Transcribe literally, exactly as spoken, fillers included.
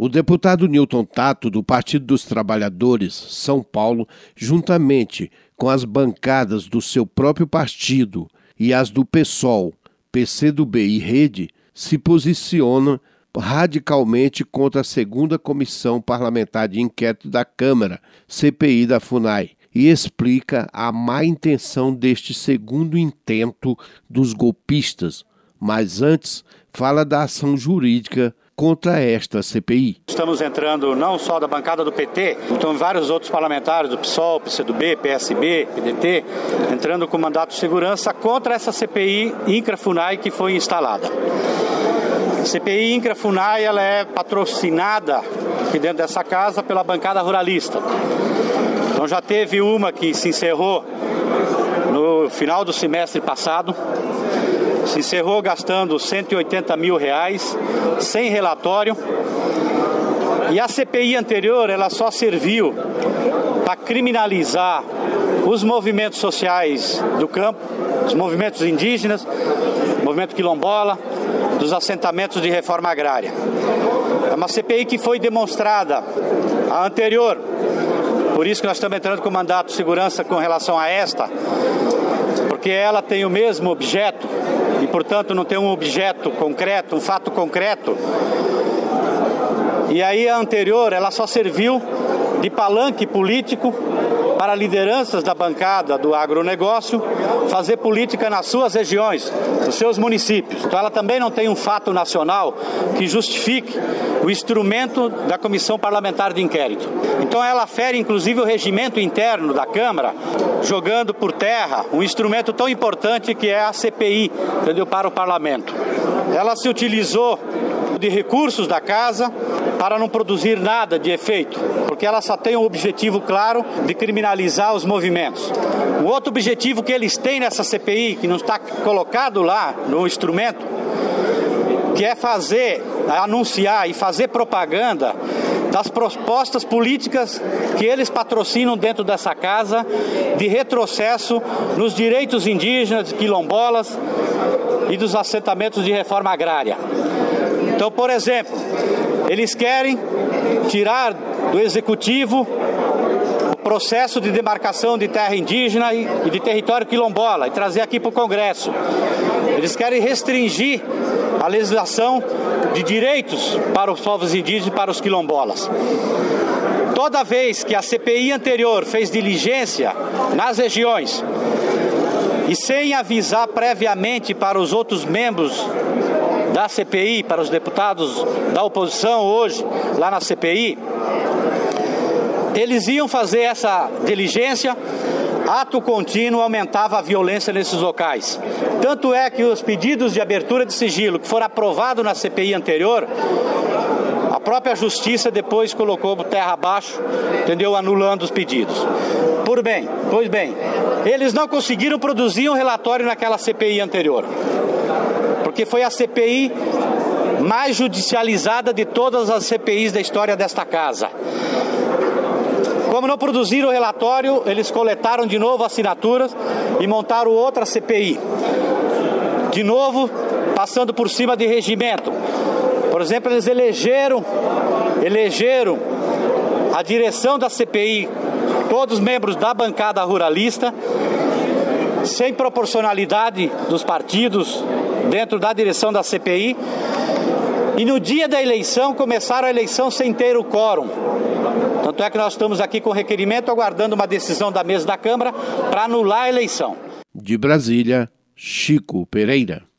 O deputado Newton Tato, do Partido dos Trabalhadores, São Paulo, juntamente com as bancadas do seu próprio partido e as do PSOL, P C do B e Rede, se posicionam radicalmente contra a segunda Comissão Parlamentar de Inquérito da Câmara, C P I da FUNAI, e explica a má intenção deste segundo intento dos golpistas, mas antes fala da ação jurídica contra esta C P I. Estamos entrando não só da bancada do P T, então vários outros parlamentares do PSOL, P C do B, P S B, P D T, entrando com mandato de segurança contra essa C P I INCRA-FUNAI que foi instalada. A C P I INCRA-FUNAI ela é patrocinada aqui dentro dessa casa pela bancada ruralista. Então já teve uma que se encerrou no final do semestre passado. Se encerrou gastando cento e oitenta mil reais, sem relatório. E a C P I anterior, ela só serviu para criminalizar os movimentos sociais do campo, os movimentos indígenas, movimento quilombola, dos assentamentos de reforma agrária. É uma C P I que foi demonstrada, a anterior, por isso que nós estamos entrando com mandato de segurança com relação a esta, porque ela tem o mesmo objeto, e, portanto, não tem um objeto concreto, um fato concreto. E aí a anterior, ela só serviu de palanque político para lideranças da bancada do agronegócio fazer política nas suas regiões, nos seus municípios. Então ela também não tem um fato nacional que justifique o instrumento da Comissão Parlamentar de Inquérito. Então ela fere inclusive o regimento interno da Câmara, jogando por terra um instrumento tão importante que é a C P I, entendeu, para o Parlamento. Ela se utilizou de recursos da casa para não produzir nada de efeito, porque ela só tem um objetivo claro de criminalizar os movimentos. O outro objetivo que eles têm nessa C P I, que não está colocado lá no instrumento, que é fazer, anunciar e fazer propaganda das propostas políticas que eles patrocinam dentro dessa casa de retrocesso nos direitos indígenas, quilombolas e dos assentamentos de reforma agrária. Então, por exemplo, eles querem tirar do executivo o processo de demarcação de terra indígena e de território quilombola e trazer aqui para o Congresso. Eles querem restringir a legislação de direitos para os povos indígenas e para os quilombolas. Toda vez que a C P I anterior fez diligência nas regiões e sem avisar previamente para os outros membros da C P I, para os deputados da oposição hoje, lá na C P I, eles iam fazer essa diligência, ato contínuo aumentava a violência nesses locais. Tanto é que os pedidos de abertura de sigilo que foram aprovados na C P I anterior, a própria Justiça depois colocou terra abaixo, entendeu? Anulando os pedidos. Por bem, pois bem, eles não conseguiram produzir um relatório naquela C P I anterior, porque foi a C P I mais judicializada de todas as C P Is da história desta casa. Como não produziram o relatório, eles coletaram de novo assinaturas e montaram outra C P I. De novo, passando por cima de regimento. Por exemplo, eles elegeram, elegeram a direção da C P I, todos membros da bancada ruralista, sem proporcionalidade dos partidos dentro da direção da C P I. E no dia da eleição, começaram a eleição sem ter o quórum. Tanto é que nós estamos aqui com requerimento, aguardando uma decisão da mesa da Câmara para anular a eleição. De Brasília, Chico Pereira.